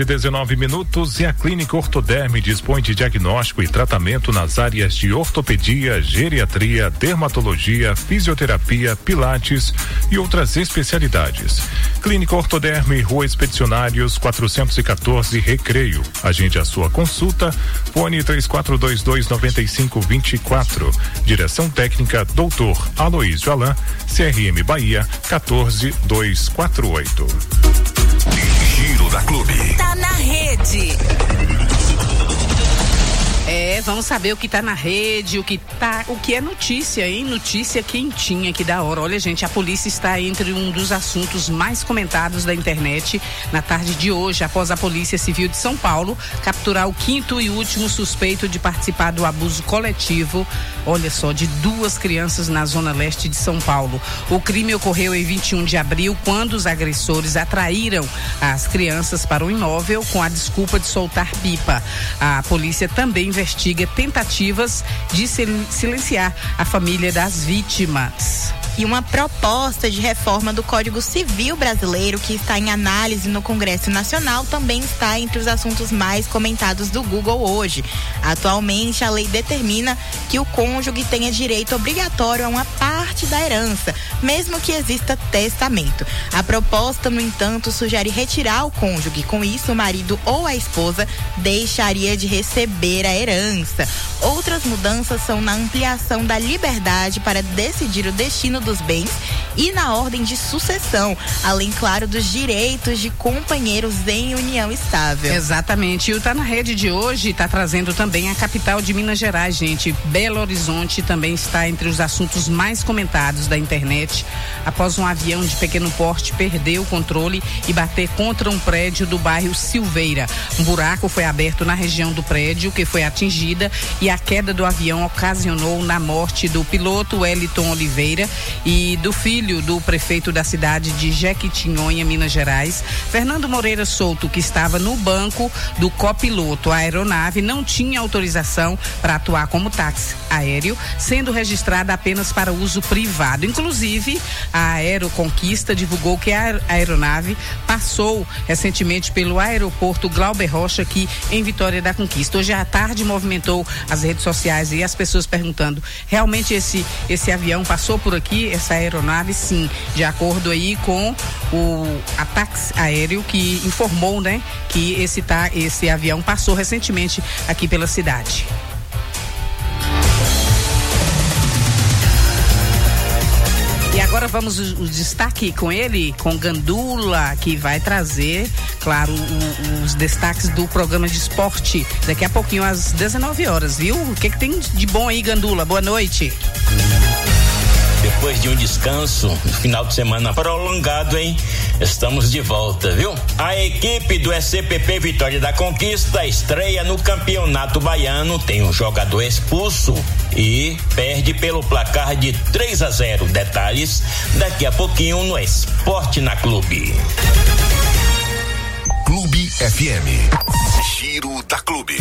19 minutos e a Clínica Ortoderme dispõe de diagnóstico e tratamento nas áreas de ortopedia, geriatria, dermatologia, fisioterapia, pilates e outras especialidades. Clínica Ortoderme, Rua Expedicionários 414, Recreio. Agende a sua consulta, fone 3422-9524. Direção técnica Dr. Aloísio Alain, CRM Bahia 14248. Giro da Clube. Tá na rede. Vamos saber o que tá na rede, o que é notícia, hein? Notícia quentinha, que da hora. Olha, gente, a polícia está entre um dos assuntos mais comentados da internet na tarde de hoje, após a Polícia Civil de São Paulo capturar o 5º e último suspeito de participar do abuso coletivo, olha só, de 2 crianças na zona leste de São Paulo. O crime ocorreu em 21 de abril, quando os agressores atraíram as crianças para o imóvel com a desculpa de soltar pipa. A polícia também investiga tentativas de silenciar a família das vítimas. E uma proposta de reforma do Código Civil brasileiro, que está em análise no Congresso Nacional, também está entre os assuntos mais comentados do Google hoje. Atualmente, a lei determina que o cônjuge tenha direito obrigatório a uma parte da herança, mesmo que exista testamento. A proposta, no entanto, sugere retirar o cônjuge. Com isso, o marido ou a esposa deixaria de receber a herança. Outras mudanças são na ampliação da liberdade para decidir o destino dos bens e na ordem de sucessão, além, claro, dos direitos de companheiros em união estável. Exatamente. E o Tá na Rede de hoje está trazendo também a capital de Minas Gerais, gente. Belo Horizonte também está entre os assuntos mais comentados da internet, após um avião de pequeno porte perder o controle e bater contra um prédio do bairro Silveira. Um buraco foi aberto na região do prédio, que foi atingida, e a queda do avião ocasionou na morte do piloto Wellington Oliveira e do filho do prefeito da cidade de Jequitinhonha, Minas Gerais, Fernando Moreira Souto, que estava no banco do copiloto. A aeronave não tinha autorização para atuar como táxi aéreo, sendo registrada apenas para uso privado. Inclusive, a Aeroconquista divulgou que a aeronave passou recentemente pelo aeroporto Glauber Rocha, aqui em Vitória da Conquista. Hoje à tarde movimentou as redes sociais e as pessoas perguntando: realmente esse avião passou por aqui, essa aeronave? Sim, de acordo aí com a táxi aéreo, que informou, né, que esse avião passou recentemente aqui pela cidade. E agora vamos o destaque com ele, com Gandula, que vai trazer, claro, os destaques do programa de esporte daqui a pouquinho às 19 horas, viu? O que tem de bom aí, Gandula? Boa noite. Depois de um descanso, no final de semana prolongado, hein? Estamos de volta, viu? A equipe do SCPP Vitória da Conquista estreia no Campeonato Baiano, tem um jogador expulso e perde pelo placar de 3-0. Detalhes daqui a pouquinho no Esporte na Clube. Clube FM. Giro da Clube.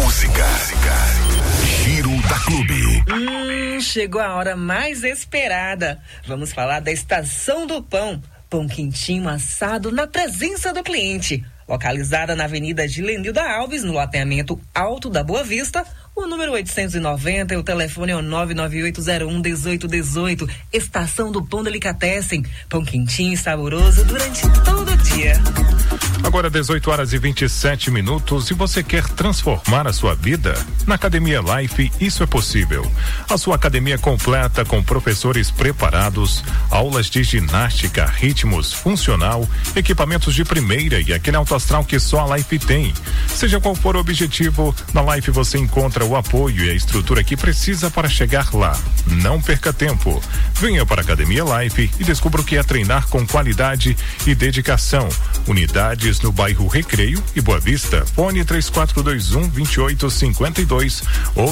música. Giro da Clube. Chegou a hora mais esperada. Vamos falar da Estação do Pão. Pão quentinho assado na presença do cliente. Localizada na Avenida Gilenilda Alves, no loteamento Alto da Boa Vista. O número 890 e o telefone é o 998011818. Estação do Pão Delicatessen. Pão quentinho e saboroso durante todo o dia. Agora 18h27 e você quer transformar a sua vida? Na Academia Life, isso é possível. A sua academia completa com professores preparados, aulas de ginástica, ritmos, funcional, equipamentos de primeira e aquele alto astral que só a Life tem. Seja qual for o objetivo, na Life você encontra o apoio e a estrutura que precisa para chegar lá. Não perca tempo. Venha para a Academia Life e descubra o que é treinar com qualidade e dedicação. Unidades no bairro Recreio e Boa Vista. Fone 3421-2852 ou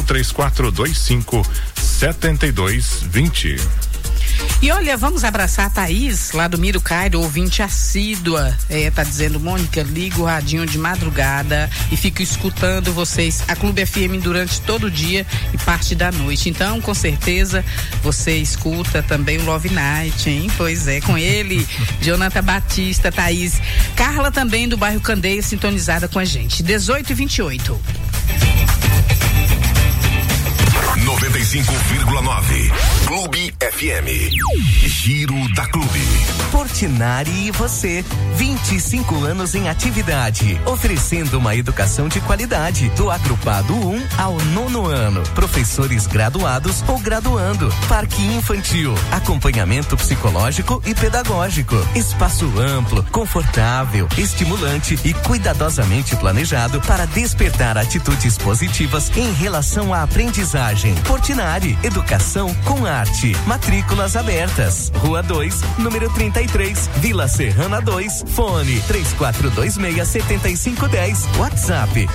3425-7220. E olha, vamos abraçar a Thaís, lá do Miro Cairo, ouvinte assídua. Tá dizendo, Mônica, liga o radinho de madrugada e fico escutando vocês, a Clube FM, durante todo o dia e parte da noite. Então, com certeza, você escuta também o Love Night, hein? Pois é, com ele, Jonathan Batista, Thaís. Carla também, do bairro Candeia, sintonizada com a gente. 18h28. 95,9 Clube FM. Giro da Clube. Portinari e você, 25 anos em atividade, oferecendo uma educação de qualidade, do agrupado 1 ao 9º ano, professores graduados ou graduando, parque infantil, acompanhamento psicológico e pedagógico, espaço amplo, confortável, estimulante e cuidadosamente planejado para despertar atitudes positivas em relação à aprendizagem. Portinari, educação com arte. Matrículas abertas. Rua 2, número 33, Vila Serrana 2. Fone 3426-7510. WhatsApp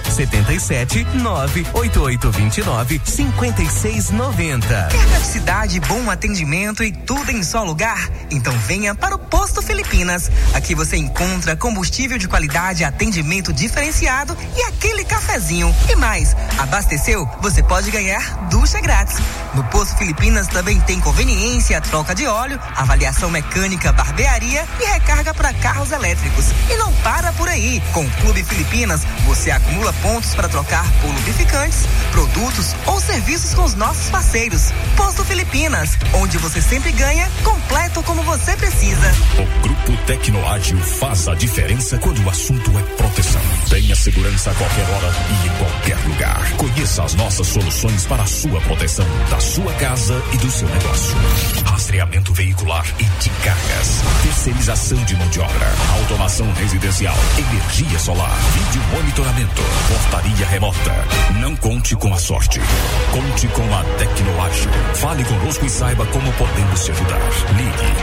77-98829-5690. Praticidade, bom atendimento e tudo em só lugar? Então venha para o Posto Filipinas. Aqui você encontra combustível de qualidade, atendimento diferenciado e aquele cafezinho. E mais, abasteceu? Você pode ganhar ducha grátis. No Posto Filipinas também tem conveniência, troca de óleo, avaliação mecânica, barbearia e recarga para carros elétricos. E não para por aí. Com o Clube Filipinas, você acumula pontos para trocar por lubrificantes, produtos ou serviços com os nossos parceiros. Posto Filipinas, onde você sempre ganha, completo como você precisa. O Grupo Tecnoágil faz a diferença quando o assunto é proteção. Tenha segurança a qualquer hora e em qualquer lugar. Conheça as nossas soluções para a sua proteção, da sua casa e do seu negócio. Rastreamento veicular e de cargas, terceirização de mão de obra, automação residencial, energia solar, vídeo monitoramento, portaria remota. Não conte com a sorte, conte com a Tecnoágil. Fale conosco e saiba como podemos te ajudar. Ligue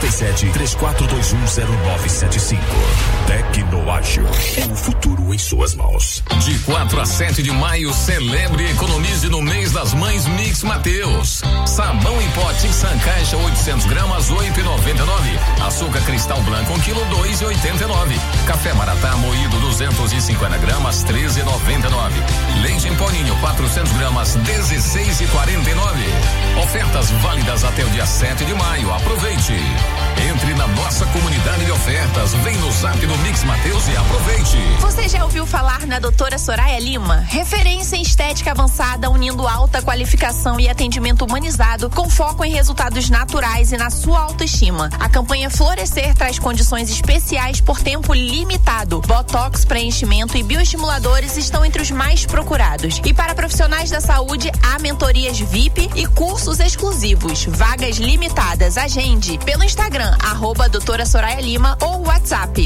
77-3421-0975. Tecnoágil, o futuro em suas mãos. De 4 a 7 de maio, celebre e economize no mês das mães Mix Mateus. Sabão em pote em Caixa 800 gramas, 8,99. Açúcar cristal branco 1 quilo, 2,89. Café Maratá moído 250 gramas, 13,99. Leite em poninho 400 gramas, 16,49. Ofertas válidas até o dia 7 de maio. Aproveite. Entre na nossa comunidade de ofertas. Vem no Zap do Mix Mateus e aproveite. Você já ouviu falar na doutora Soraya Lima? Referência em estética avançada, unindo alta qualificação e atendimento humanizado com foco em resultados naturais e na sua autoestima. A campanha Florescer traz condições especiais por tempo limitado. Botox, preenchimento e bioestimuladores estão entre os mais procurados. E para profissionais da saúde, há mentorias VIP e cursos exclusivos. Vagas limitadas. Agende pelo Instagram, @doutora Soraya Lima ou WhatsApp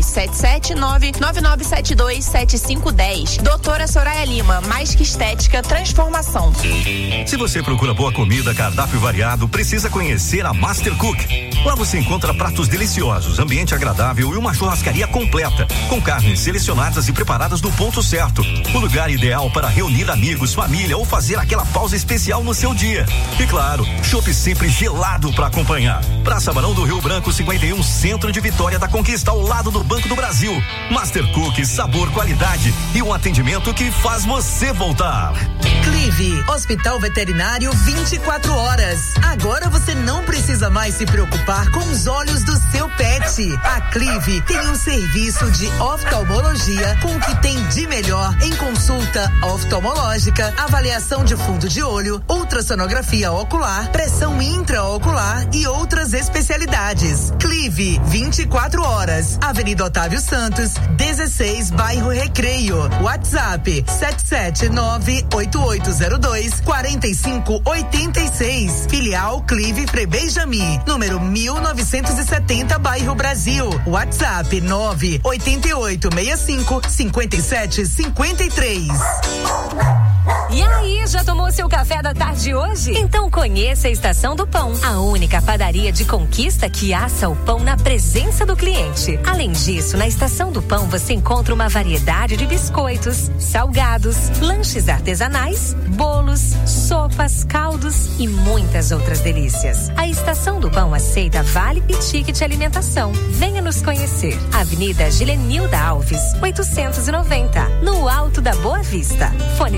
779-9972-7510. Doutora Soraya Lima, mais que estética, transformação. Se você procura boa comida, cardápio variado, precisa conhecer a Master Cook. Lá você encontra pratos deliciosos, ambiente agradável e uma churrascaria completa, com carnes selecionadas e preparadas no ponto certo. O lugar ideal para reunir reunir amigos, família ou fazer aquela pausa especial no seu dia. E claro, chopp sempre gelado para acompanhar. Praça Barão do Rio Branco 51, Centro de Vitória da Conquista, ao lado do Banco do Brasil. Master Cook, sabor, qualidade e um atendimento que faz você voltar. Clive, Hospital Veterinário 24 horas. Agora você não precisa mais se preocupar com os olhos do seu pet. A Clive tem um serviço de oftalmologia com o que tem de melhor em consulta oftalmológica, avaliação de fundo de olho, ultrassonografia ocular, pressão intraocular e outras especialidades. Clive, 24 horas. Avenida Otávio Santos, 16, bairro Recreio. WhatsApp 779-8802-4586. Filial Clive Frei-Benjamin, número 1970, bairro Brasil. WhatsApp 98865-5753. E aí, já tomou seu café da tarde hoje? Então conheça a Estação do Pão, a única padaria de Conquista que assa o pão na presença do cliente. Além disso, na Estação do Pão você encontra uma variedade de biscoitos, salgados, lanches artesanais, bolos, sopas, caldos e muitas outras delícias. A Estação do Pão aceita vale e ticket alimentação. Venha nos conhecer. Avenida Gilenilda Alves, 890, no Alto da Boa Vista. Fone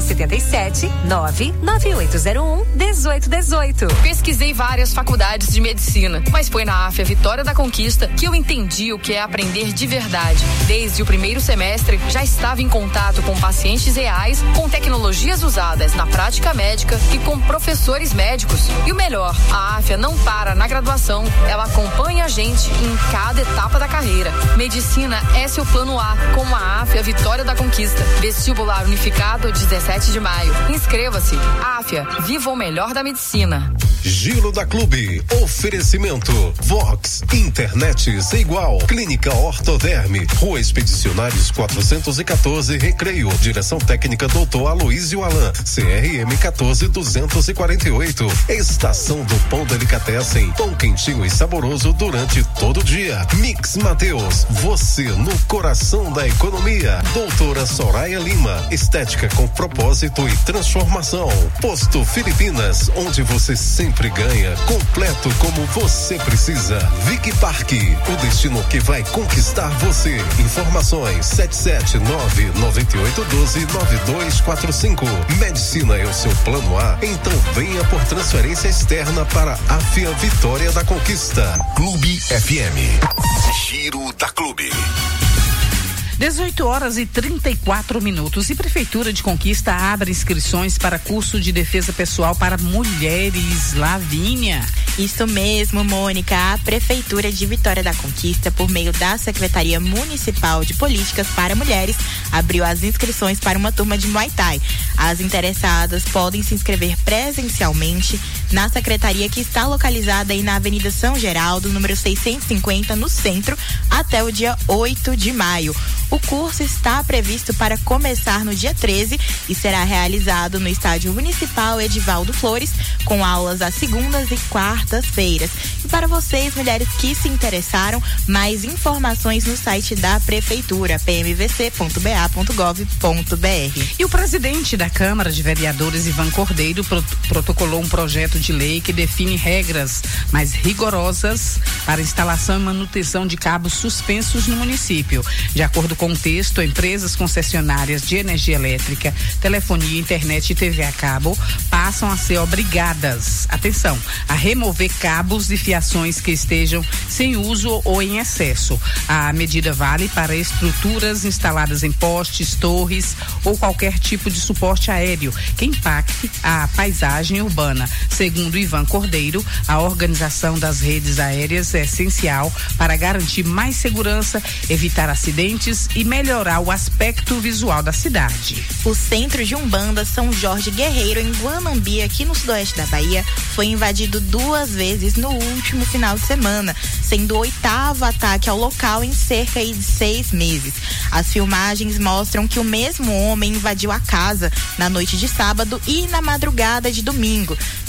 77-99801-1818. Pesquisei várias faculdades de medicina, mas foi na AFIA Vitória da Conquista que eu entendi o que é aprender de verdade. Desde o primeiro semestre, já estava em contato com pacientes reais, com tecnologias usadas na prática médica e com professores médicos. E o melhor, a AFIA não para na graduação, ela acompanha a gente em cada etapa da carreira. Medicina é seu plano A, com a AFIA Vitória da Conquista. Vestibular unificado 17 de maio. Inscreva-se. AFIA, viva o melhor da medicina. Giro da Clube. Oferecimento. Vox. Internet sem igual. Clínica Ortoderme. Rua Expedicionários 414, Recreio. Direção técnica Dr. Aloísio Alan. CRM 14248. Estação do Pão Delicatessen. Pão quentinho e saboroso durante todo o dia. Mix Mateus. Você no coração da economia. Doutora Soraya Lima. Estética com propósito e transformação. Posto Filipinas, onde você sempre ganha, completo como você precisa. Vic Parque, o destino que vai conquistar você. Informações 779-9812-9245. Medicina é o seu plano A, então venha por transferência externa para a AFIA Vitória da Conquista. Clube FM. Giro da Clube. 18h34. E Prefeitura de Conquista abre inscrições para curso de defesa pessoal para mulheres. Lavínia. Isso mesmo, Mônica. A Prefeitura de Vitória da Conquista, por meio da Secretaria Municipal de Políticas para Mulheres, abriu as inscrições para uma turma de Muay Thai. As interessadas podem se inscrever presencialmente na secretaria, que está localizada aí na Avenida São Geraldo, número 650, no centro, até o dia 8 de maio. O curso está previsto para começar no dia 13 e será realizado no Estádio Municipal Edivaldo Flores, com aulas às segundas e quartas-feiras. E para vocês, mulheres que se interessaram, mais informações no site da Prefeitura, pmvc.ba.gov.br. E o presidente da Câmara de Vereadores, Ivan Cordeiro, protocolou um projeto de lei que define regras mais rigorosas para instalação e manutenção de cabos suspensos no município. De acordo com o texto, empresas concessionárias de energia elétrica, telefonia, internet e TV a cabo passam a ser obrigadas, atenção, a remover cabos e fiações que estejam sem uso ou em excesso. A medida vale para estruturas instaladas em postes, torres ou qualquer tipo de suporte aéreo que impacte a paisagem urbana. Segundo Ivan Cordeiro, a organização das redes aéreas é essencial para garantir mais segurança, evitar acidentes e melhorar o aspecto visual da cidade. O centro de Umbanda São Jorge Guerreiro, em Guanambi, aqui no sudoeste da Bahia, foi invadido 2 vezes no último final de semana, sendo o 8º ataque ao local em cerca de 6 meses. As filmagens mostram que o mesmo homem invadiu a casa na noite de sábado e na madrugada de domingo.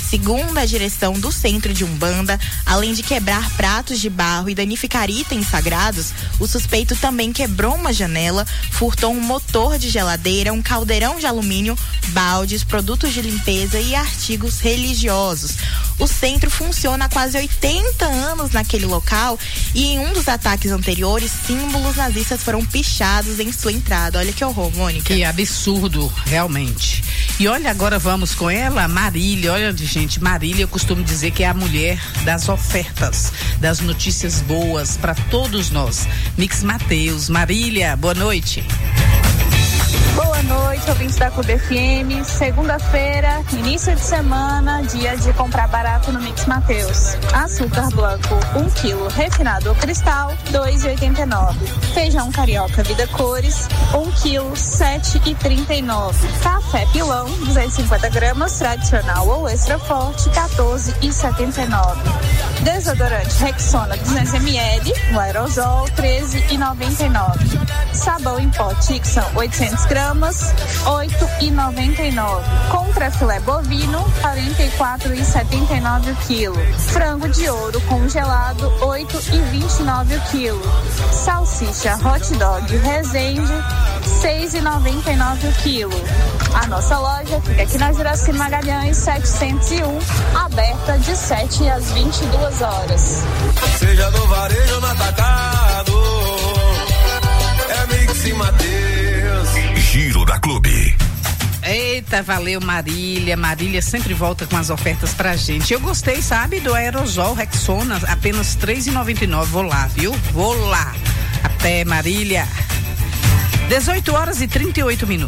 Segundo a direção do Centro de Umbanda, além de quebrar pratos de barro e danificar itens sagrados, o suspeito também quebrou uma janela, furtou um motor de geladeira, um caldeirão de alumínio, baldes, produtos de limpeza e artigos religiosos. O centro funciona há quase 80 anos naquele local e em um dos ataques anteriores, símbolos nazistas foram pichados em sua entrada. Olha que horror, Mônica. Que absurdo, realmente. E olha, agora vamos com ela, Marília. Olha, gente, Marília, eu costumo dizer que é a mulher das ofertas, das notícias boas para todos nós. Mix Mateus. Marília, boa noite. Boa noite, ouvintes da Clube FM. Segunda-feira, início de semana, dia de comprar barato no Mix Mateus. Açúcar branco, 1 kg, refinado ou cristal, R$2,89. Feijão carioca Vida Cores, 1 kg, R$7,39. Café pilão, 250 gramas, tradicional ou extra forte, R$14,79. Desodorante Rexona 200 ml, o aerosol, R$13,99. Sabão em pó Tixan 800 gramas, R$8,99. Contra filé bovino, R$44,79 o quilo. Frango de ouro congelado, R$8,29 o quilo. Salsicha hot dog Resende, R$6,99 o quilo. A nossa loja fica aqui na Juraci Magalhães 701, aberta de 7 às 22 horas. Seja no varejo ou no atacado, é Mix Mateus. Giro da Clube. Eita, valeu, Marília. Marília sempre volta com as ofertas pra gente. Eu gostei, sabe, do aerosol Rexona, apenas R$3,99. Vou lá, viu? Vou lá. Até, Marília. 18h38.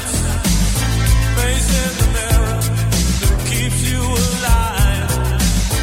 Face in the mirror that keeps you alive.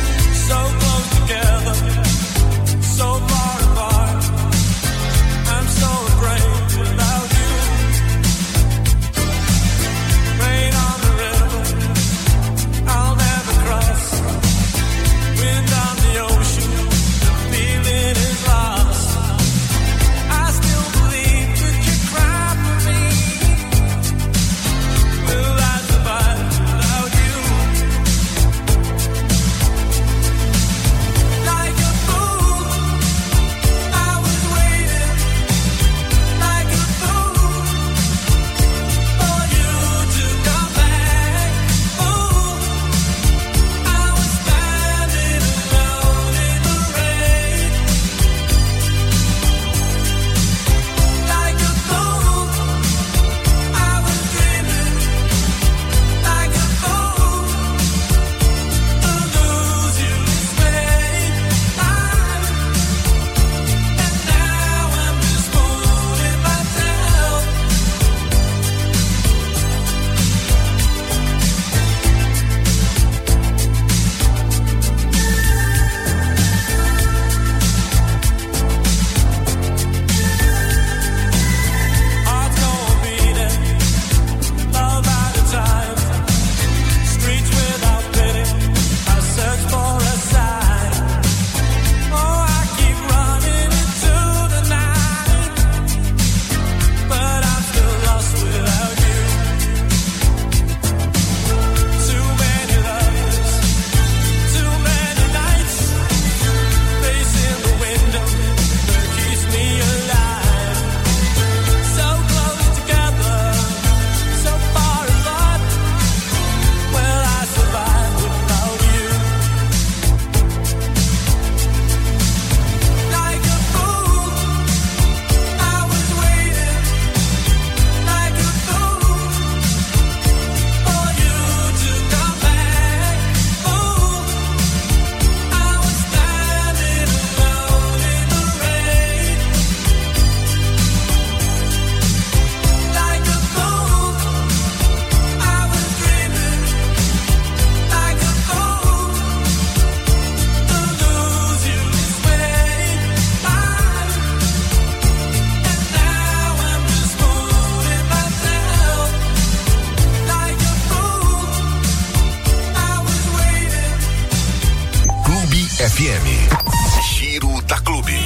Giro da Clube.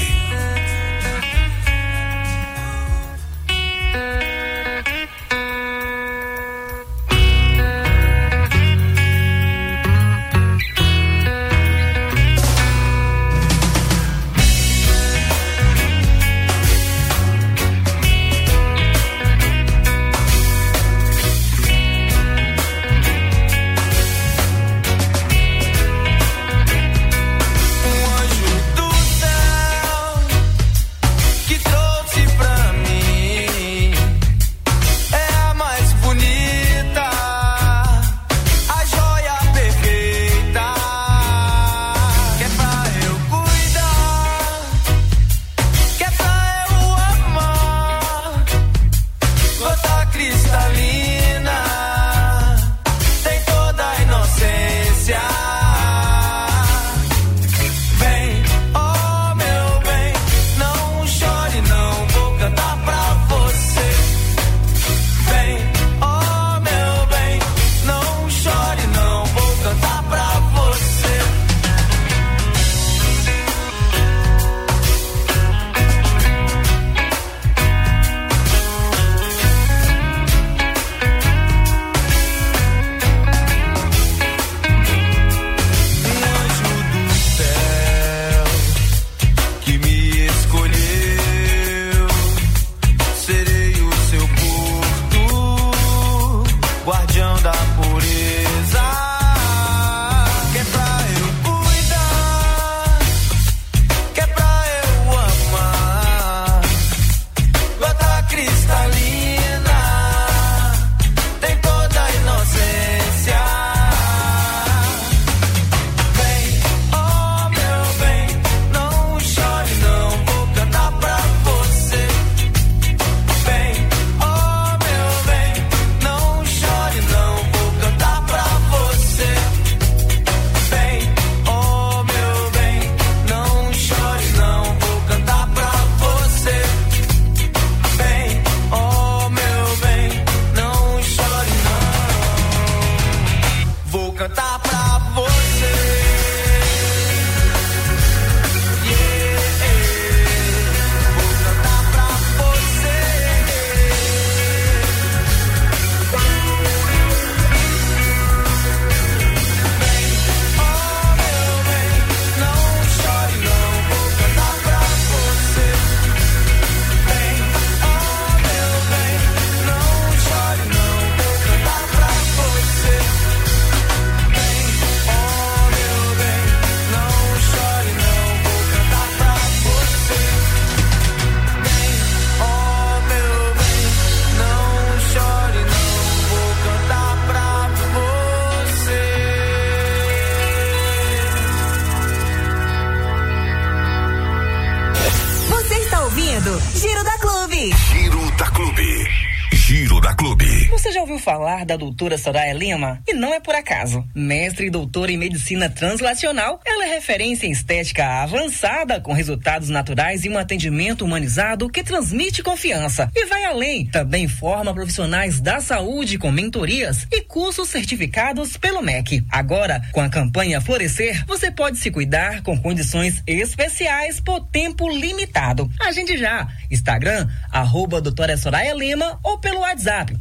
Giro da Clube. Giro da Clube. Giro da Clube. Você já ouviu falar da doutora Soraya Lima? E não é por acaso. Mestre e doutora em medicina translacional, ela é referência em estética avançada, com resultados naturais e um atendimento humanizado que transmite confiança. E vai além. Também forma profissionais da saúde com mentorias e cursos certificados pelo MEC. Agora, com a campanha Florescer, você pode se cuidar com condições especiais por tempo limitado. Agende já. Instagram, @doutora Soraya Lima ou pelo WhatsApp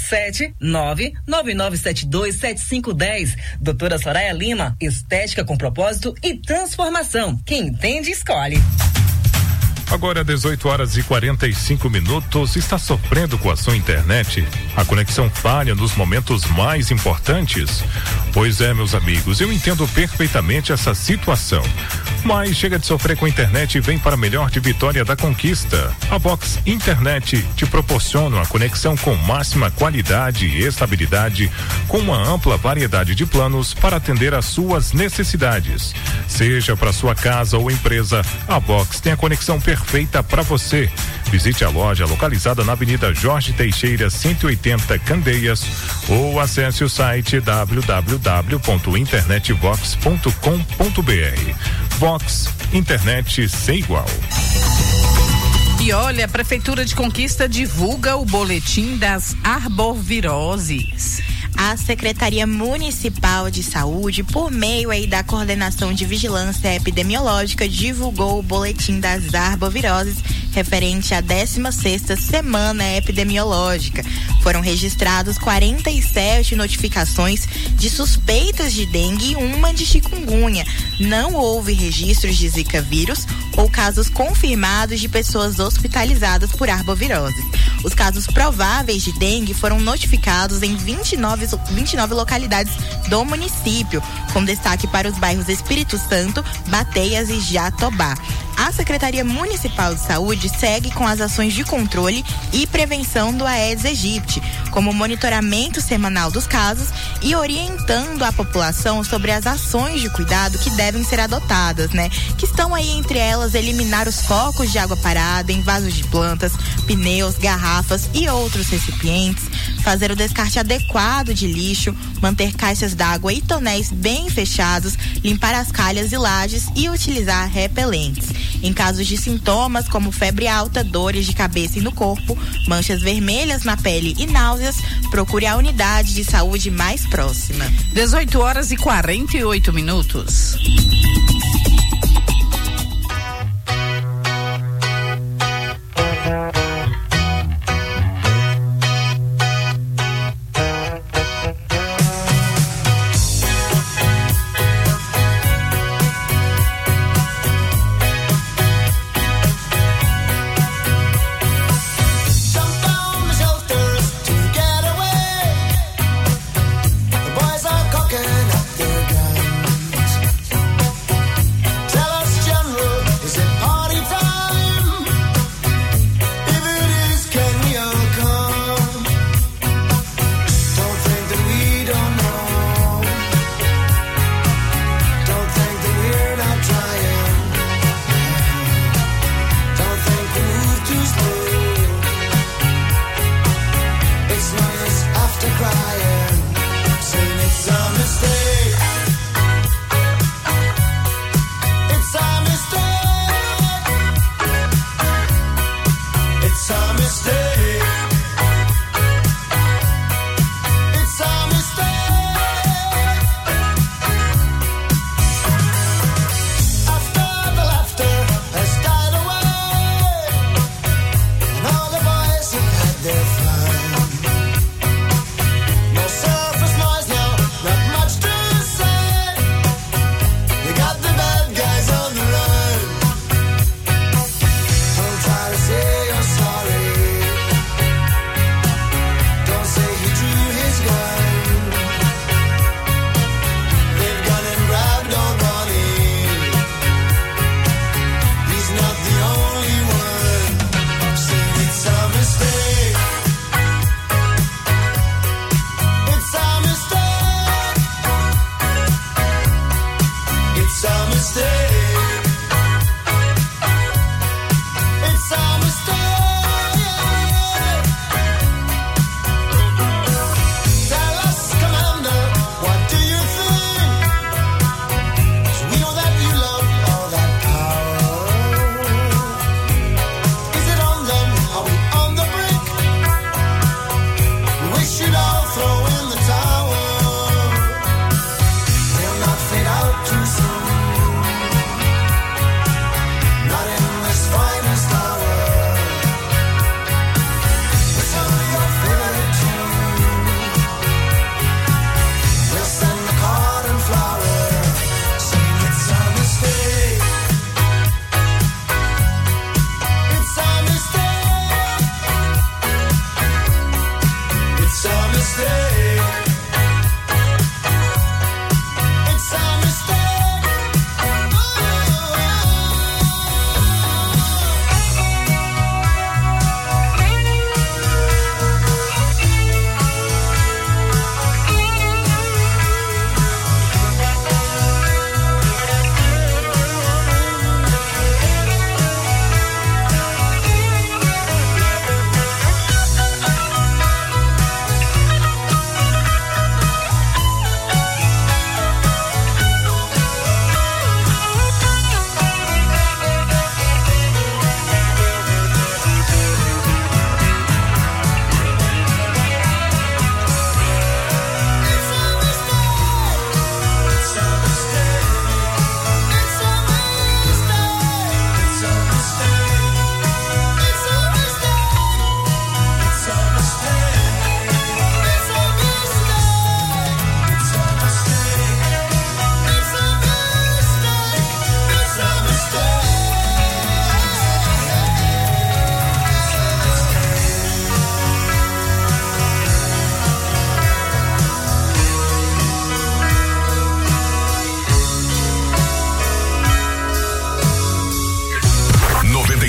77999727510. Doutora Soraya Lima, estética com propósito e transformação. Quem entende, escolhe. Agora 18h45. Está sofrendo com a sua internet? A conexão falha nos momentos mais importantes? Pois é, meus amigos, eu entendo perfeitamente essa situação. Mas chega de sofrer com a internet e vem para a melhor de Vitória da Conquista. A Vox Internet te proporciona uma conexão com máxima qualidade e estabilidade, com uma ampla variedade de planos para atender às suas necessidades. Seja para sua casa ou empresa, a Vox tem a conexão perfeita para você. Visite a loja localizada na Avenida Jorge Teixeira, 180, Candeias, ou acesse o site www.internetvox.com.br. Vox, internet sem igual. E olha, a Prefeitura de Conquista divulga o boletim das arboviroses. A Secretaria Municipal de Saúde, por meio aí da Coordenação de Vigilância Epidemiológica, divulgou o boletim das arboviroses referente à 16ª semana epidemiológica. Foram registrados 47 notificações de suspeitas de dengue e uma de chikungunya. Não houve registros de zika vírus ou casos confirmados de pessoas hospitalizadas por arbovirose. Os casos prováveis de dengue foram notificados em 29 localidades do município, com destaque para os bairros Espírito Santo, Bateias e Jatobá. A Secretaria Municipal de Saúde segue com as ações de controle e prevenção do Aedes aegypti, como o monitoramento semanal dos casos e orientando a população sobre as ações de cuidado que devem ser adotadas, né? Que estão aí entre elas eliminar os focos de água parada em vasos de plantas, pneus, garrafas e outros recipientes, fazer o descarte adequado de lixo, manter caixas d'água e tonéis bem fechados, limpar as calhas e lajes e utilizar repelentes. Em casos de sintomas como febre alta, dores de cabeça e no corpo, manchas vermelhas na pele e náuseas, procure a unidade de saúde mais próxima. 18h48.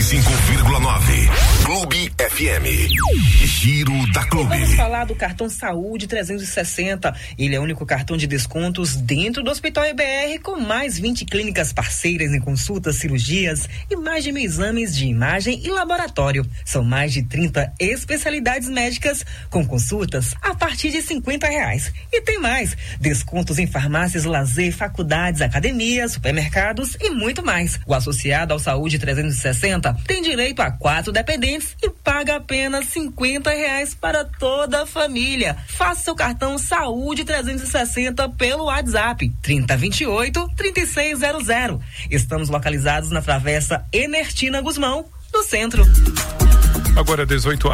105,9. Clube FM. Giro da Clube. Vamos falar do cartão Saúde 360. Ele é o único cartão de descontos dentro do Hospital EBR, com mais 20 clínicas parceiras em consultas, cirurgias e mais de 1.000 exames de imagem e laboratório. São mais de 30 especialidades médicas com consultas a partir de R$50. E tem mais: descontos em farmácias, lazer, faculdades, academias, supermercados e muito mais. O associado ao Saúde 360 tem direito a 4 dependentes e paga apenas R$50 para toda a família. Faça seu cartão Saúde 360 pelo WhatsApp 3028-3600. Estamos localizados na Travessa Enertina Guzmão, no centro. Agora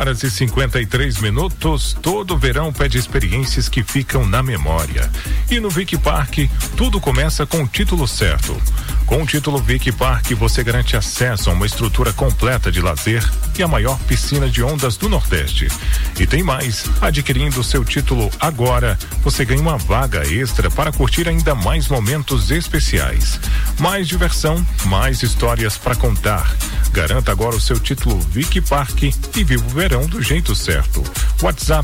18h53. Todo verão pede experiências que ficam na memória. E no Vic Park, tudo começa com o título certo. Com o título Vic Park, você garante acesso a uma estrutura completa de lazer e a maior piscina de ondas do Nordeste. E tem mais: adquirindo o seu título agora, você ganha uma vaga extra para curtir ainda mais momentos especiais. Mais diversão, mais histórias para contar. Garanta agora o seu título Vic Park e viva o verão do jeito certo. WhatsApp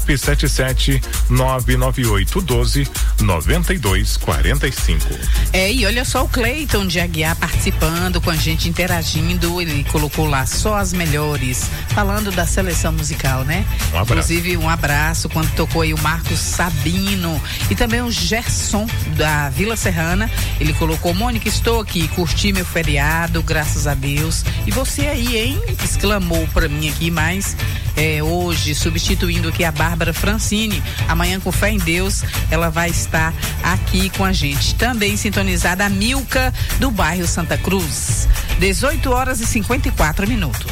77-99812-9245. E olha só o Cleiton de Aguiar participando com a gente, interagindo. Ele colocou lá só as melhores, falando da seleção musical, né? Um abraço. Inclusive, um abraço quando tocou aí o Marcos Sabino e também o Gerson da Vila Serrana. Ele colocou: Mônica, estou aqui, curti meu feriado, graças a Deus. E você aí, hein? Exclamou pra mim aqui, mas hoje, substituindo aqui a Bárbara Francini. Amanhã, com fé em Deus, ela vai estar aqui com a gente. Também sintonizada a Milka, do bairro Santa Cruz. 18h54.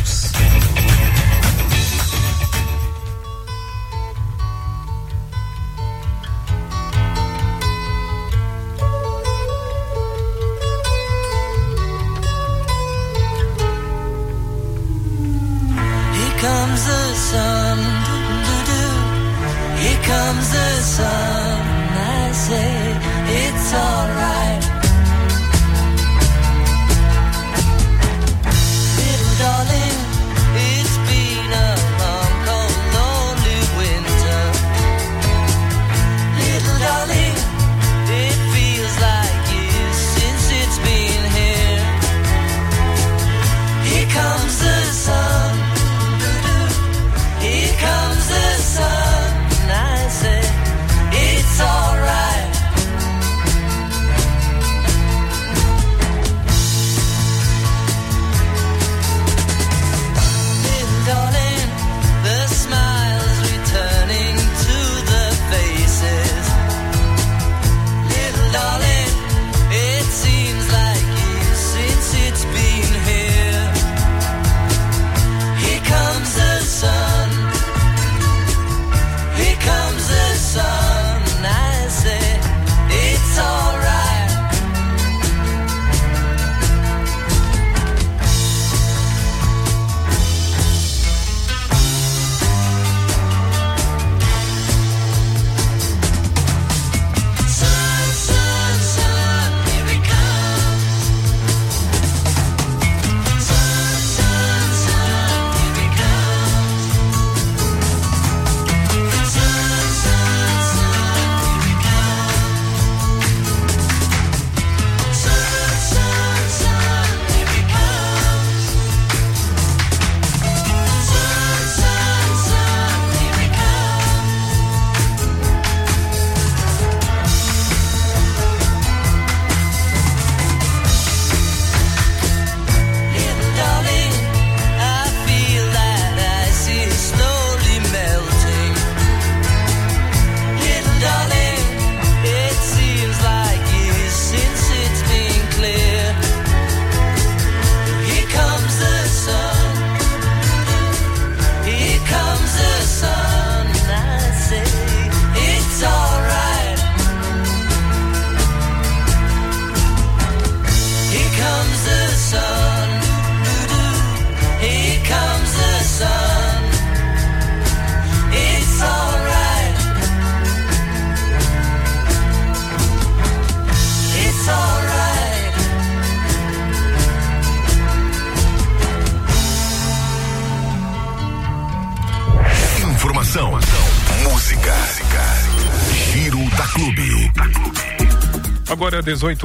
Comes the sun, here comes the sun, I say it's alright. Little darling, it's been a long, cold, lonely winter. Little darling, it feels like years since it's been here. Here comes the sun. Here comes the sun, and I say it's alright. Agora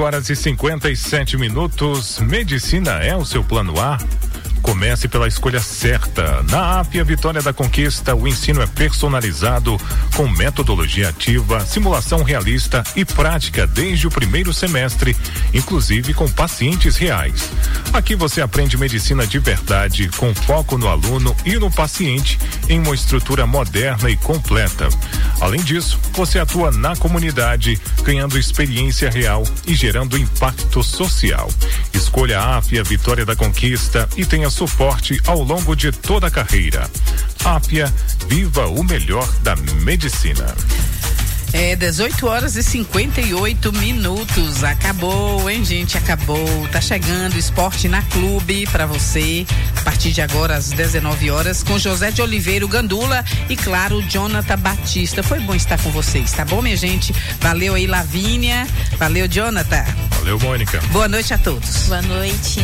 18h57. Medicina é o seu plano A? Comece pela escolha certa. Na AFIA Vitória da Conquista, o ensino é personalizado, com metodologia ativa, simulação realista e prática desde o primeiro semestre, inclusive com pacientes reais. Aqui você aprende medicina de verdade, com foco no aluno e no paciente, em uma estrutura moderna e completa. Além disso, você atua na comunidade, ganhando experiência real e gerando impacto social. Escolha a AFIA Vitória da Conquista e tenha suporte ao longo de toda a carreira. AFIA, viva o melhor da medicina. 18h58. Acabou, hein, gente? Acabou. Tá chegando Esporte na Clube pra você. A partir de agora, às 19h, com José de Oliveira, o Gandula e, claro, Jonathan Batista. Foi bom estar com vocês, tá bom, minha gente? Valeu aí, Lavínia. Valeu, Jonathan. Valeu, Mônica. Boa noite a todos. Boa noite.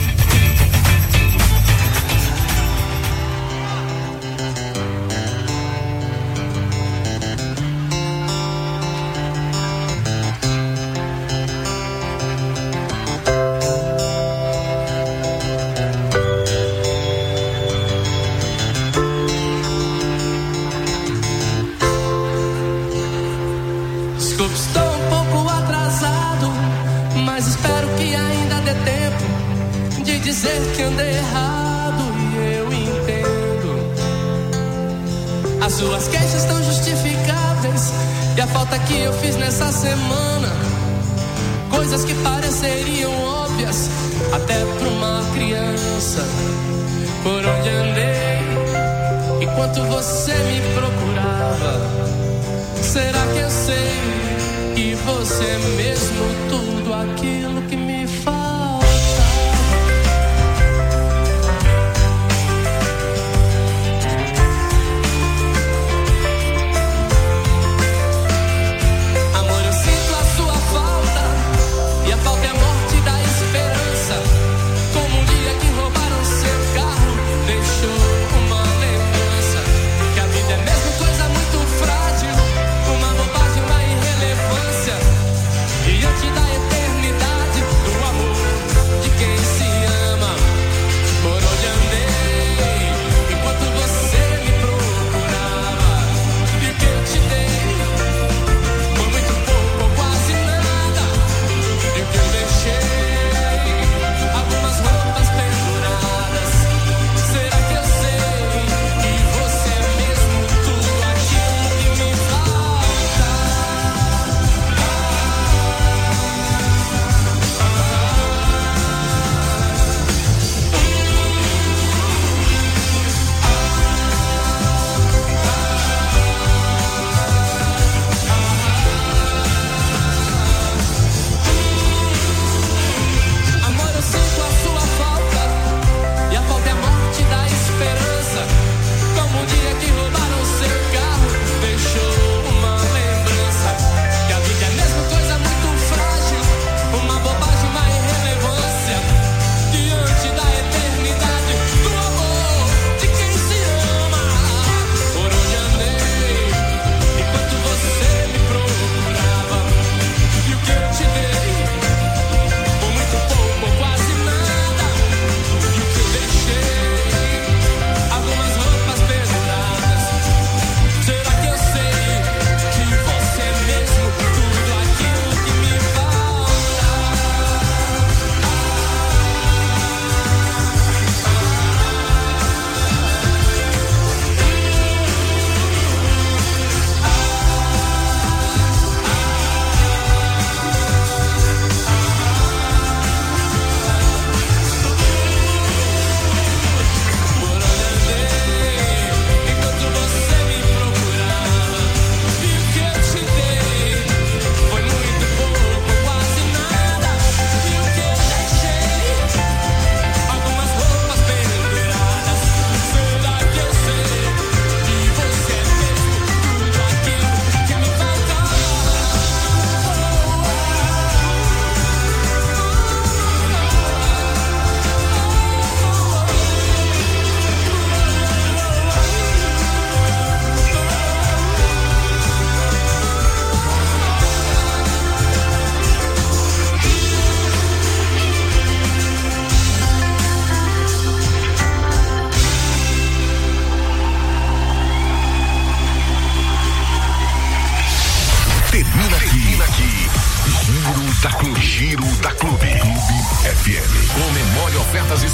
Suas queixas estão justificáveis e a falta que eu fiz nessa semana, coisas que pareceriam óbvias até pra uma criança. Por onde andei enquanto você me procurava? Será que eu sei que você é mesmo tudo aquilo que me falta? Diante da eternidade, do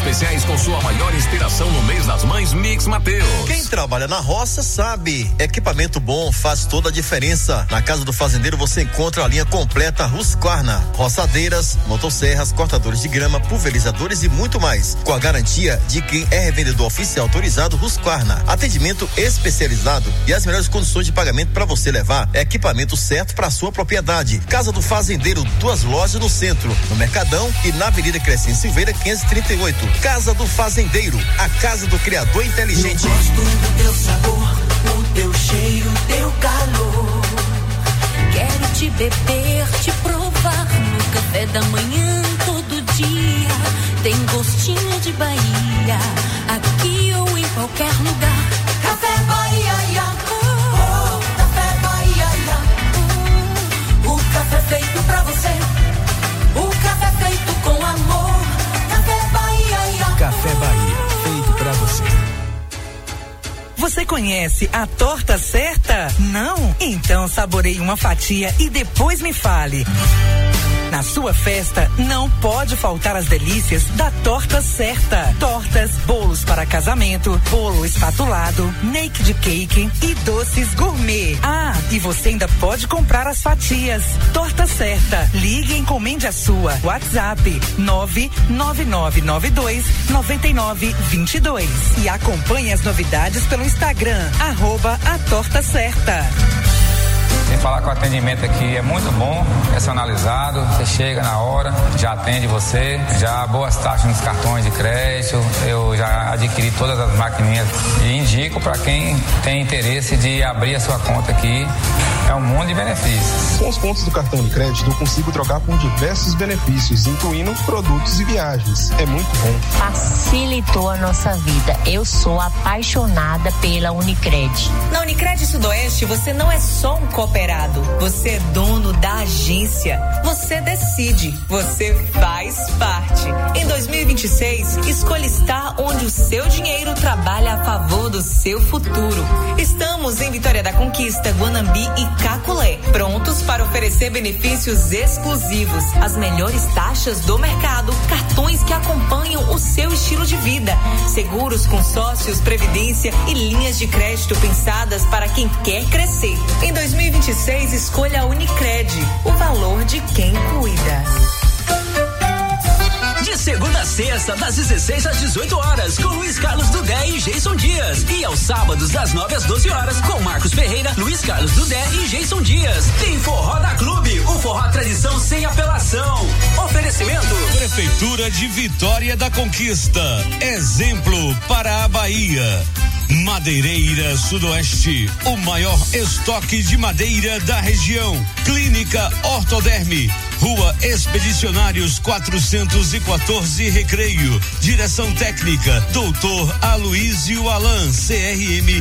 especiais com sua maior inspiração no mês das mães Mix Mateus. Quem trabalha na roça sabe, equipamento bom faz toda a diferença. Na Casa do Fazendeiro você encontra a linha completa Husqvarna, roçadeiras, motosserras, cortadores de grama, pulverizadores e muito mais, com a garantia de quem é revendedor oficial autorizado Husqvarna. Atendimento especializado e as melhores condições de pagamento para você levar equipamento certo para sua propriedade. Casa do Fazendeiro, 2 lojas no centro, no Mercadão e na Avenida Crescente Silveira 538. Casa do Fazendeiro, a casa do criador inteligente. Eu gosto do teu sabor, o teu cheiro, o teu calor. Quero te beber, te provar no café da manhã todo dia. Tem gostinho de Bahia, aqui ou em qualquer lugar. Café Bahia, oh, Café Bahia, o café feito pra você, o café feito com amor. Café Bahia, Café Bahia, feito pra você. Você conhece a torta certa? Não? Então saboreie uma fatia e depois me fale. Na sua festa, não pode faltar as delícias da Torta Certa. Tortas, bolos para casamento, bolo espatulado, naked cake e doces gourmet. Ah, e você ainda pode comprar as fatias. Torta Certa. Ligue e encomende a sua. WhatsApp 999929922. E acompanhe as novidades pelo Instagram, @a Torta Certa. Sem falar que o atendimento aqui é muito bom, personalizado, você chega na hora, já atende você, já boas taxas nos cartões de crédito, eu já adquiri todas as maquininhas e indico para quem tem interesse de abrir a sua conta aqui, é um mundo de benefícios. Com os pontos do cartão de crédito eu consigo trocar por diversos benefícios, incluindo produtos e viagens, é muito bom. Facilitou a nossa vida, eu sou apaixonada pela Unicred. Na Unicred Sudoeste você não é só um cooperado, você é dono da agência, você decide, você faz parte. Em 2026, escolha estar onde o seu dinheiro trabalha a favor do seu futuro. Estamos em Vitória da Conquista, Guanambi e Caculé, prontos para oferecer benefícios exclusivos, as melhores taxas do mercado, cartões que acompanham o seu estilo de vida, seguros, consórcios, previdência e linhas de crédito pensadas para quem quer crescer. Em 2026, escolha a Unicred, o valor de quem cuida. De segunda a sexta, das 16 às 18 horas, com Luiz Carlos Dudé e Jason Dias. E aos sábados, das 9 às 12 horas, com Marcos Ferreira, Luiz Carlos Dudé e Jason Dias. Tem Forró da Clube, o forró tradição sem apelação. Oferecimento: Prefeitura de Vitória da Conquista. Exemplo para a Bahia. Madeireira Sudoeste, o maior estoque de madeira da região. Clínica Ortoderme, Rua Expedicionários 414 Recreio. Direção técnica Doutor Aloísio Alan, CRM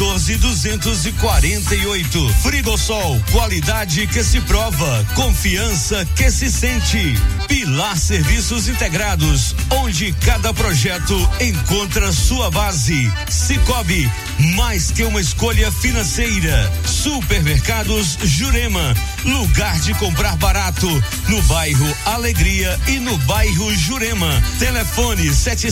14248. Frigosol, qualidade que se prova, confiança que se sente. Pilar Serviços Integrados, onde cada projeto encontra sua base. Cicobi, mais que uma escolha financeira. Supermercados Jurema, lugar de comprar barato, no bairro Alegria e no bairro Jurema. Telefone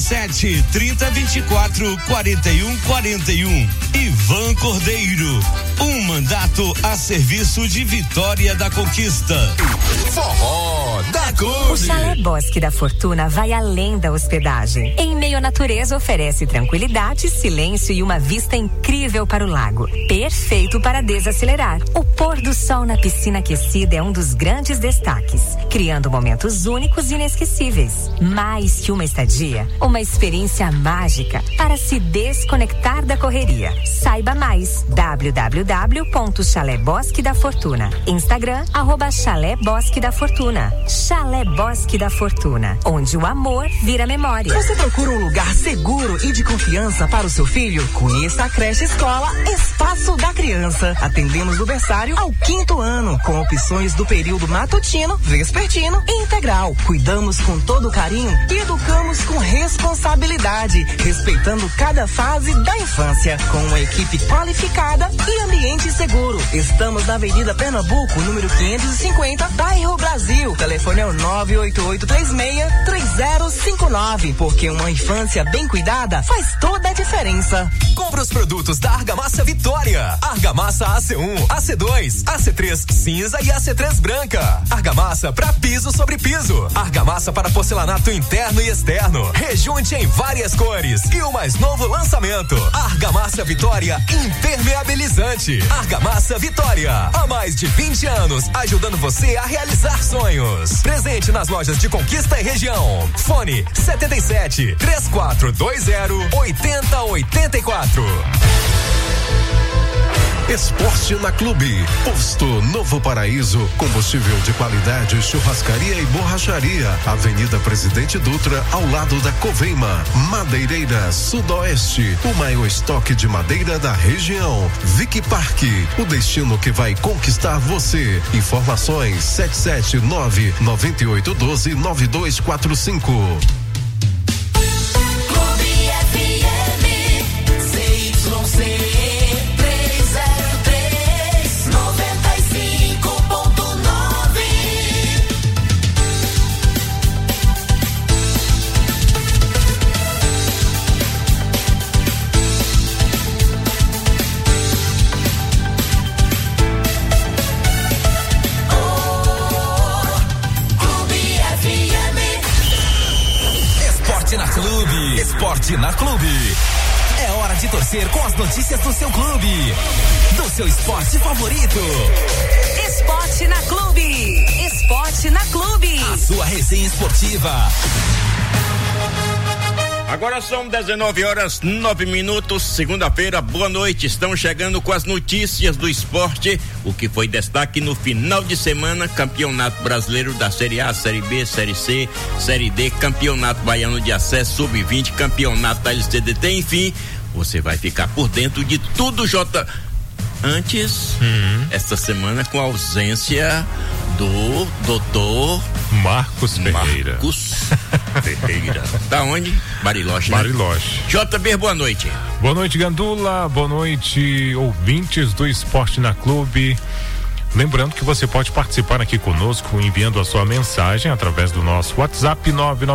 77-3024-4141. Ivan Cordeiro, um mandato a serviço de Vitória da Conquista. Forró da Clube. O Chalé Bosque da Fortuna vai além da hospedagem. Em meio à natureza, oferece tranquilidade, silêncio e uma vista incrível para o lago. Perfeito para desacelerar. O pôr do sol na piscina aquecida é um dos grandes destaques, criando momentos únicos e inesquecíveis. Mais que uma estadia, uma experiência mágica para se desconectar da correria. Saiba mais: www.Chalé Bosque da Fortuna. Instagram @Chalé Bosque da Fortuna. Chalé Bosque da Fortuna, onde o amor vira memória. Você procura um lugar seguro e de confiança para o seu filho? Conheça a creche escola Espaço da Criança. Atendemos do berçário ao 5º ano, com opções do período matutino, vespertino e integral. Cuidamos com todo carinho e educamos com responsabilidade. responsabilidade, respeitando cada fase da infância, com uma equipe qualificada e ambiente seguro. Estamos na Avenida Pernambuco, número 550, bairro Brasil. Telefone é o 98836-3059, porque uma infância bem cuidada faz toda a diferença. Compre os produtos da Argamassa Vitória. Argamassa AC1, AC2, AC3 cinza e AC3 branca. Argamassa para piso sobre piso. Argamassa para porcelanato interno e externo. Rejunte em várias cores. E o mais novo lançamento: Argamassa Vitória impermeabilizante. Argamassa Vitória, há mais de 20 anos, ajudando você a realizar sonhos. Presente nas lojas de Conquista e região. Fone 77 3420 8084. Esporte na Clube. Posto Novo Paraíso, combustível de qualidade, churrascaria e borracharia. Avenida Presidente Dutra, ao lado da Coveima. Madeireira Sudoeste, o maior estoque de madeira da região. Vic Park, o destino que vai conquistar você. Informações 779-9812-9245. Esporte na Clube. É hora de torcer com as notícias do seu clube, do seu esporte favorito. Esporte na Clube. Esporte na Clube. A sua resenha esportiva. Agora são 19h09, segunda-feira, boa noite. Estamos chegando com as notícias do esporte. O que foi destaque no final de semana: Campeonato Brasileiro da Série A, Série B, Série C, Série D, Campeonato Baiano de Acesso, Sub-20, Campeonato da LCDT, enfim, você vai ficar por dentro de tudo, Jota. Antes, esta semana, com a ausência do doutor Marcos Ferreira. Da onde? Bariloche, né? Bariloche. JB, boa noite. Boa noite, Gandula. Boa noite, ouvintes do Esporte na Clube. Lembrando que você pode participar aqui conosco enviando a sua mensagem através do nosso WhatsApp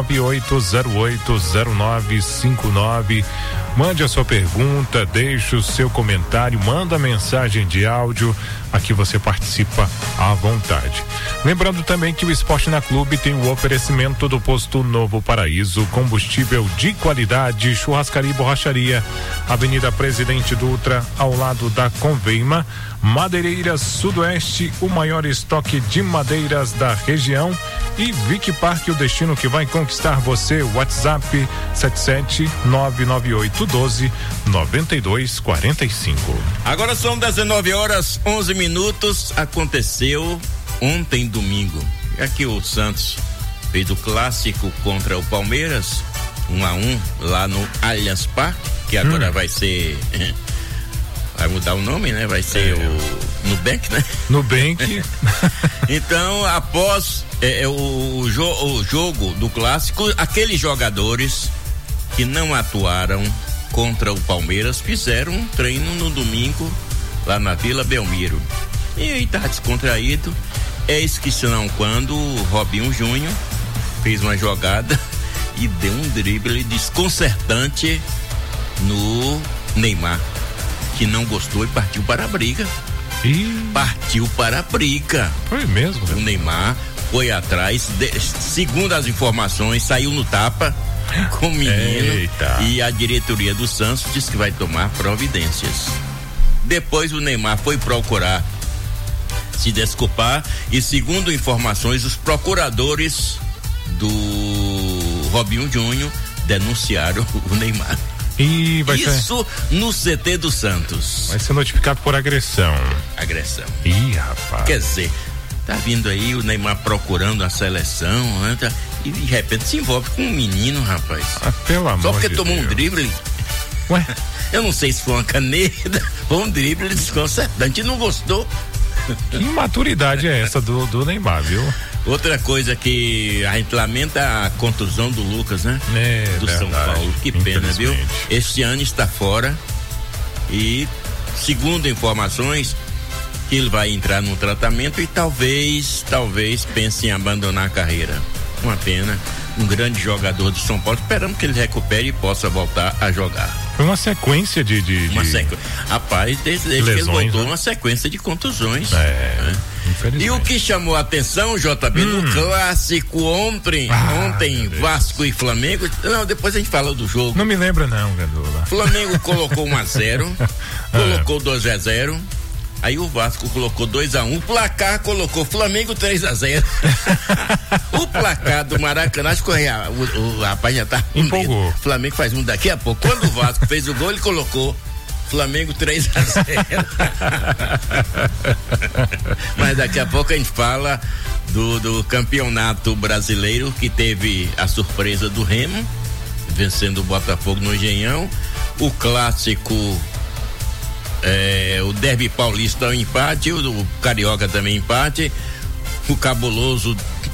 998080959. Mande a sua pergunta, deixe o seu comentário, manda a mensagem de áudio. Aqui você participa à vontade. Lembrando também que o Esporte na Clube tem o oferecimento do Posto Novo Paraíso, combustível de qualidade, churrascaria e borracharia, Avenida Presidente Dutra, ao lado da Conveima. Madeireira Sudoeste, o maior estoque de madeiras da região, e Vic Park, o destino que vai conquistar você. WhatsApp 77998129245. Agora são 19h11. Aconteceu ontem, domingo, aqui o Santos fez o clássico contra o Palmeiras, 1-1 lá no Allianz Parque, que agora vai ser vai mudar o nome, né? Vai ser o Nubank, né? Nubank. Então, após o jogo do clássico, aqueles jogadores que não atuaram contra o Palmeiras fizeram um treino no domingo lá na Vila Belmiro. E aí tá descontraído. Eis que senão quando o Robinho Júnior fez uma jogada e deu um drible desconcertante no Neymar, que não gostou e partiu para a briga. Partiu para a briga. Foi mesmo? O Neymar foi atrás, segundo as informações, saiu no tapa com o menino. Eita. E a diretoria do Santos disse que vai tomar providências. Depois o Neymar foi procurar se desculpar e, segundo informações, os procuradores do Robinho Júnior denunciaram o Neymar. E vai Isso no CT do Santos. Vai ser notificado por agressão. Ih, rapaz. Quer dizer, tá vindo aí o Neymar procurando a seleção, né? E de repente se envolve com um menino, rapaz. Pelo amor Só porque de tomou Deus. um drible. Ué? Eu não sei se foi uma caneta ou um drible desconcertante, não gostou. Que imaturidade é essa do Neymar, viu? Outra coisa que a gente lamenta, a contusão do Lucas, né? É, do verdade. São Paulo. Que pena, viu? Este ano está fora e, segundo informações, que ele vai entrar no tratamento e talvez pense em abandonar a carreira. Uma pena. Um grande jogador de São Paulo. Esperamos que ele recupere e possa voltar a jogar. Foi uma sequência Uma sequência. Rapaz, desde lesões, que ele voltou, uma sequência de contusões. E o que chamou a atenção, JB, no clássico ontem, Vasco e Flamengo. Não, depois a gente fala do jogo. Não me lembra não, Gandula. Flamengo colocou 1-0, colocou 2-0. Aí o Vasco colocou 2-1, o placar colocou Flamengo 3-0. O placar do Maracanã, acho que o rapaz já tá empolgou. Flamengo faz um daqui a pouco. Quando o Vasco fez o gol, ele colocou Flamengo 3-0. Mas daqui a pouco a gente fala do campeonato brasileiro, que teve a surpresa do Remo, vencendo o Botafogo no Engenhão. O clássico, o derby paulista é um empate, o carioca também empate, o cabuloso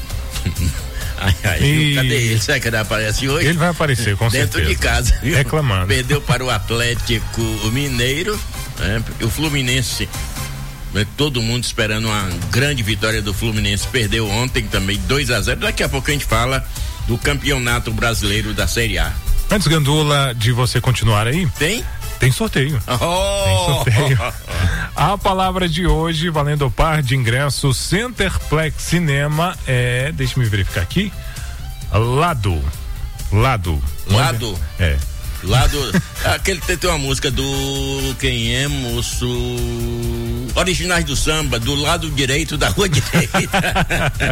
cadê ele? Será que ele aparece hoje? Ele vai aparecer, com dentro certeza. De casa, viu? Reclamando. Perdeu para o Atlético Mineiro, o Fluminense, todo mundo esperando uma grande vitória do Fluminense, perdeu ontem também 2-0. Daqui a pouco a gente fala do campeonato brasileiro da Série A. Antes, Gandula, de você continuar aí, tem sorteio. Tem sorteio. A palavra de hoje, valendo o par de ingressos Centerplex Cinema, deixa eu verificar aqui. Lado. É. Lado. Aquele tem uma música do Quem é Moço? Originais do Samba, do lado direito da rua direita.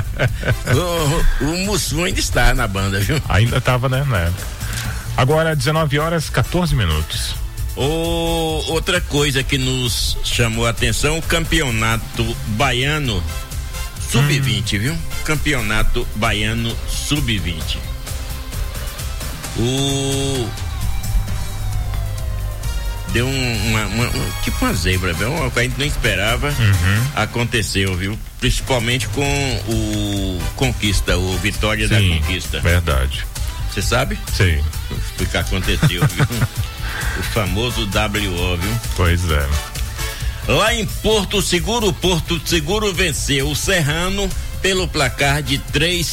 o Mussum ainda está na banda, viu? Ainda estava, né? Na época. Agora, 19h14. Outra coisa que nos chamou a atenção, o campeonato baiano sub-20, viu? Campeonato baiano sub-20. Deu tipo uma zebra, viu? Uma coisa que a gente não esperava, aconteceu, viu? Principalmente com o Conquista, o Vitória da Conquista. Verdade. Você sabe? Sim. O que aconteceu, viu? O famoso WO, viu? Pois é. Lá em Porto Seguro venceu o Serrano pelo placar de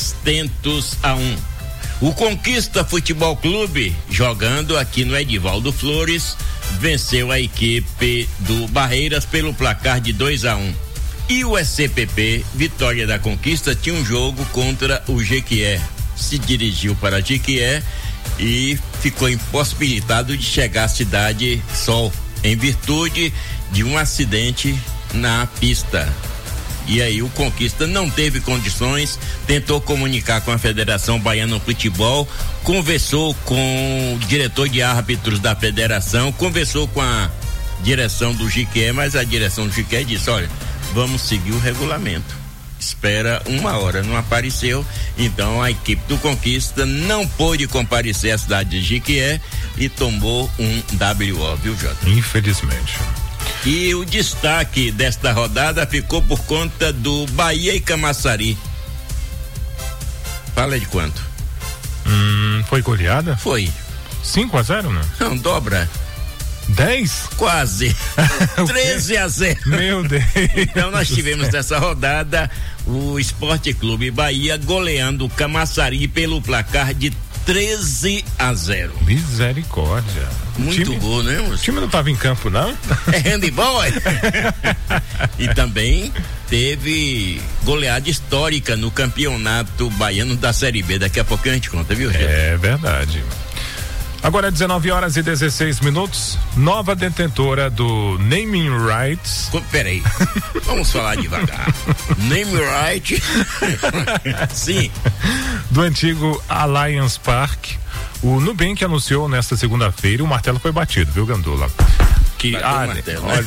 3-1. O Conquista Futebol Clube, jogando aqui no Edivaldo Flores, venceu a equipe do Barreiras pelo placar de 2-1. E o SCPP, Vitória da Conquista, tinha um jogo contra o Jequié. Se dirigiu para Jequié e ficou impossibilitado de chegar à Cidade Sol, em virtude de um acidente na pista. E aí o Conquista não teve condições, tentou comunicar com a Federação Baiana de Futebol, conversou com o diretor de árbitros da federação, conversou com a direção do Jequié, mas a direção do Jequié disse: olha, vamos seguir o regulamento. Espera 1 hora, não apareceu, então a equipe do Conquista não pôde comparecer à cidade de Jequié e tomou um WO, viu, Jota? Infelizmente. E o destaque desta rodada ficou por conta do Bahia e Camaçari. Fala de quanto? Foi goleada? Foi. 5-0, né? Não, dobra. 10? Quase. 13-0. Meu Deus. Então nós tivemos nessa rodada o Esporte Clube Bahia goleando o Camaçari pelo placar de 13-0. Misericórdia. Muito gol, né? O time não estava em campo, não? É handebol, é? E também teve goleada histórica no campeonato baiano da Série B. Daqui a pouco a gente conta, viu, Reto? É verdade. Agora 19h16, nova detentora do Naming Rights. Peraí, vamos falar devagar. Naming Rights. Sim. Do antigo Alliance Park. O Nubank anunciou nesta segunda-feira, o martelo foi batido, viu, Gandula? Que martelo, né?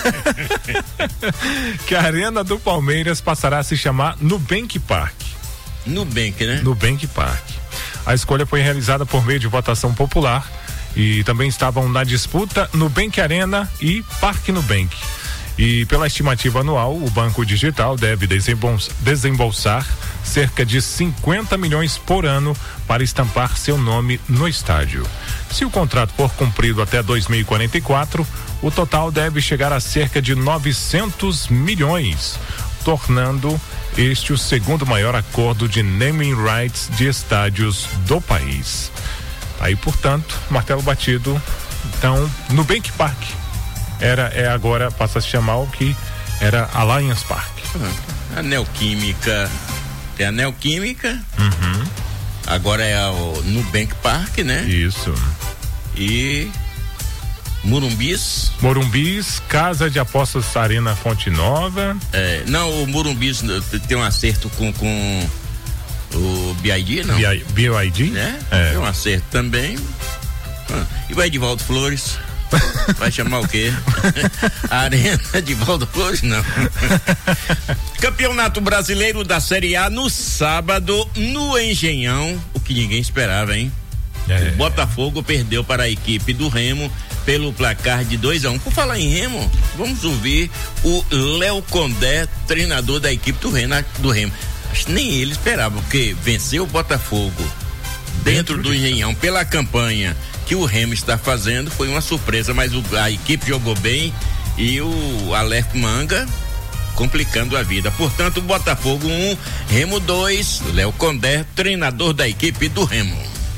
Que a Arena do Palmeiras passará a se chamar Nubank Park. Nubank, né? Nubank Park. A escolha foi realizada por meio de votação popular e também estavam na disputa Nubank Arena e Parque Nubank. E pela estimativa anual, o banco digital deve desembolsar cerca de 50 milhões por ano para estampar seu nome no estádio. Se o contrato for cumprido até 2044, o total deve chegar a cerca de 900 milhões, tornando este o segundo maior acordo de naming rights de estádios do país. Aí, portanto, martelo batido. Então, Nubank Park agora passa a se chamar o que era Allianz Park. A Neoquímica, tem a Neoquímica, agora é o Nubank Park, né? Isso. E Morumbis, Casa de Apostas Arena Fonte Nova. Não, o Morumbis tem um acerto com o BID, não? BID? Né? Tem um acerto também. E o Edivaldo Flores? Vai chamar o quê? Arena Edivaldo Flores? Não. Campeonato Brasileiro da Série A no sábado, no Engenhão, o que ninguém esperava, hein? O Botafogo perdeu para a equipe do Remo pelo placar de 2-1. Por falar em Remo, vamos ouvir o Léo Condé, treinador da equipe do Remo. Acho que nem ele esperava, porque venceu o Botafogo dentro do Engenhão pela campanha que o Remo está fazendo, foi uma surpresa, mas a equipe jogou bem e o Aleph Manga complicando a vida. Portanto, o Botafogo 1, Remo 2, Léo Condé, treinador da equipe do Remo.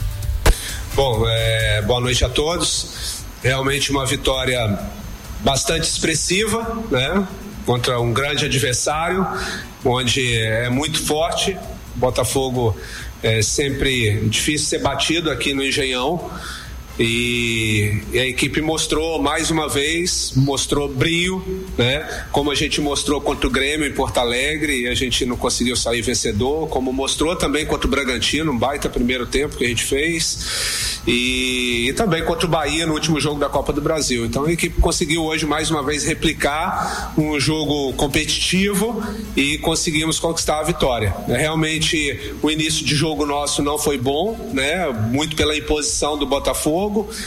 Bom, boa noite a todos. Realmente uma vitória bastante expressiva, né? Contra um grande adversário, onde é muito forte. Botafogo é sempre difícil ser batido aqui no Engenhão. E a equipe mostrou mais uma vez, mostrou brio, né? Como a gente mostrou contra o Grêmio em Porto Alegre e a gente não conseguiu sair vencedor, como mostrou também contra o Bragantino, um baita primeiro tempo que a gente fez, e também contra o Bahia no último jogo da Copa do Brasil. Então a equipe conseguiu hoje mais uma vez replicar um jogo competitivo e conseguimos conquistar a vitória. Realmente o início de jogo nosso não foi bom, né? Muito pela imposição do Botafogo,